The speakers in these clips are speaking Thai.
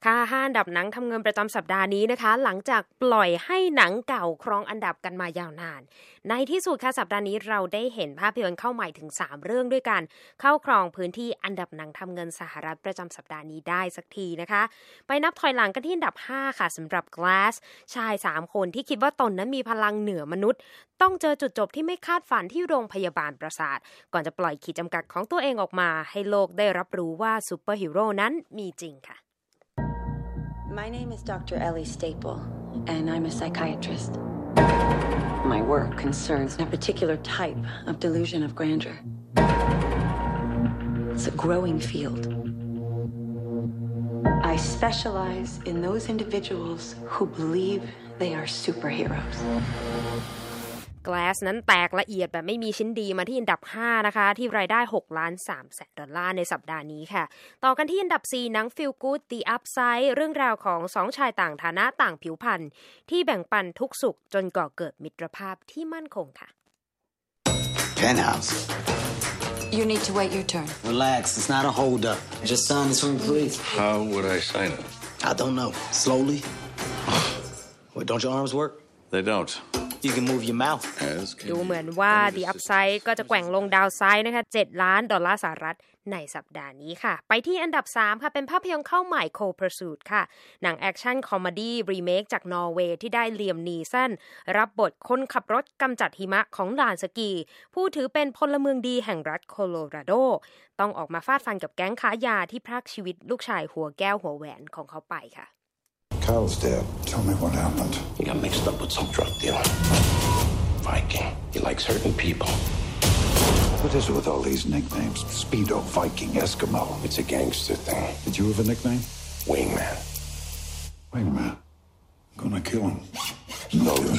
ค่ะ5 อันดับหนังทำเงินประจำสัปดาห์นี้นะคะหลังจากปล่อยให้หนังเก่าครองอันดับกันมายาวนานในที่สุดค่ะสัปดาห์นี้เราได้เห็นภาพยนตร์เข้าใหม่ถึง3เรื่องด้วยกันเข้าครองพื้นที่อันดับหนังทำเงินสหรัฐประจำสัปดาห์นี้ได้สักทีนะคะไปนับถอยหลังกันที่อันดับ5ค่ะสำหรับ Glass ชาย3คนที่คิดว่าตนนั้นมีพลังเหนือมนุษย์ต้องเจอจุดจบที่ไม่คาดฝันที่โรงพยาบาลประสาทก่อนจะปล่อยขีดจำกัดของตัวเองออกมาให้โลกได้รับรู้ว่าซูเปอร์ฮีโร่นั้นมีจริงค่ะ My name is Dr. Ellie Staple, and I'm a psychiatrist. My work concerns a particular type of delusion of grandeur. It's a growing field. I specialize in those individuals who believe they are superheroes. Glass นั้นแตกละเอียดแบบไม่มีชิ้นดีมาที่อันดับ5นะคะที่รายได้$6.3 แสนในสัปดาห์นี้ค่ะต่อกันที่อันดับ4หนัง Feel Good The Upside เรื่องราวของ2ชายต่างฐานะต่างผิวพรรณที่แบ่งปันทุกสุขจนก่อเกิดมิตรภาพที่มั่นคงค่ะ Penthouse. You need to wait your turn. Relax, it's not a hold up. Just sign this from the police. How would I sign it? I don't know. Slowly. Wait, don't your arms work? They don't.You can move your mouth. ดูเหมือนว่า The Upside ก็จะแกว่งลงดาวไซด์นะคะ$7 ล้านในสัปดาห์นี้ค่ะไปที่อันดับ3ค่ะเป็นภาพยนตร์เข้าใหม่ Co-Pursuit ค่ะหนังแอคชั่นคอมเมดี้รีเมคจากนอร์เวย์ที่ได้เลียม นีสันรับบทคนขับรถกำจัดหิมะของด่านสกีผู้ถือเป็นพลเมืองดีแห่งรัฐโคโลราโดต้องออกมาฟาดฟันกับแก๊งค้ายาที่พรากชีวิตลูกชายหัวแก้วหัวแหวนของเขาไปค่ะ Kyle's dead. Tell me what happened. He got mixed up with some drug dealer. Viking. He likes hurting people. What is it with all these nicknames? Speedo, Viking, Eskimo. It's a gangster thing. Did you have a nickname? Wingman. Wingman. Gonna kill him. Know those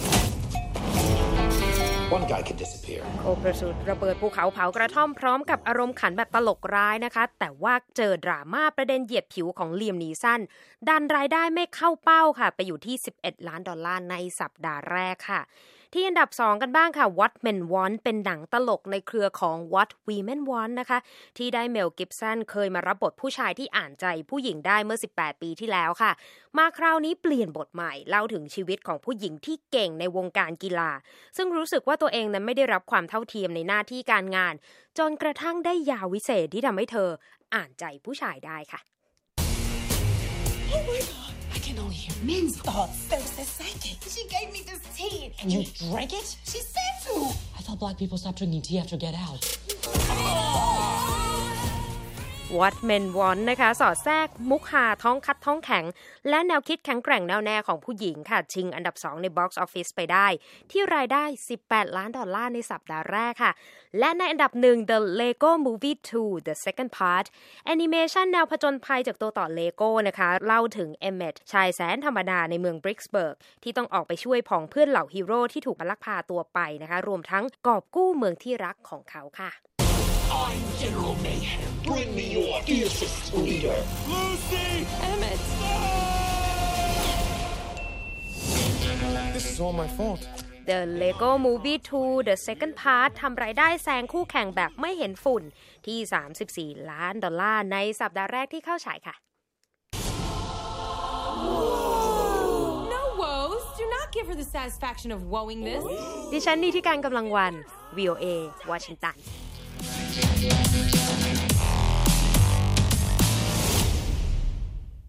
guys.One guy can disappear. Co-Pursuit ระเบิดภูเขาเผากระท่อมพร้อมกับอารมณ์ขันแบบตลกร้ายนะคะแต่ว่าเจอดราม่าประเด็นเหยียดผิวของเลียม นีสันดันรายได้ไม่เข้าเป้าค่ะไปอยู่ที่$11 ล้านในสัปดาห์แรกค่ะที่อันดับ2กันบ้างค่ะ What Men Want เป็นหนังตลกในเครือของ What Women Want นะคะที่ได้เมล กิฟสันเคยมารับบทผู้ชายที่อ่านใจผู้หญิงได้เมื่อ18 ปีที่แล้วค่ะมาคราวนี้เปลี่ยนบทใหม่เล่าถึงชีวิตของผู้หญิงที่เก่งในวงการกีฬาซึ่งรู้สึกว่าตัวเองนั้นไม่ได้รับความเท่าเทียมในหน้าที่การงานจนกระทั่งได้ยาวิเศษที่ทำให้เธออ่านใจผู้ชายได้ค่ะ Oh my God.I can only hear men's thoughts. There's this psychic. She gave me this tea. And you drank it? She said to. I thought black people stopped drinking tea after Get Out. What Men Want นะคะสอดแทรกมุกฮาท้องคัดท้องแข็งและแนวคิดแข็งแกร่งแน่วแน่ของผู้หญิงค่ะชิงอันดับ2ใน Box Office ไปได้ที่รายได้$18 ล้านในสัปดาห์แรกค่ะและในอันดับ1 The Lego Movie 2 The Second Part แอนิเมชันแนวผจญภัยจากตัวต่อ Lego นะคะเล่าถึงเอมเมทชายแสนธรรมดาในเมืองบริกส์เบิร์กที่ต้องออกไปช่วยพ้องเพื่อนเหล่าฮีโร่ที่ถูกลักพาตัวไปนะคะรวมทั้งกอบกู้เมืองที่รักของเขาค่ะ I'm General Mayhem. Bring me your fiercest leader. Lucy! Emmett! This is all my fault. The Lego Movie 2 The Second Part ทำรายได้แซงคู่แข่งแบบไม่เห็นฝุ่นที่$34 ล้านในสัปดาห์แรกที่เข้าฉายค่ะ No woes. Do not give her the satisfaction of woeing this. ดิฉันนี่ที่การกำลังวัน VOA วอชิงตัน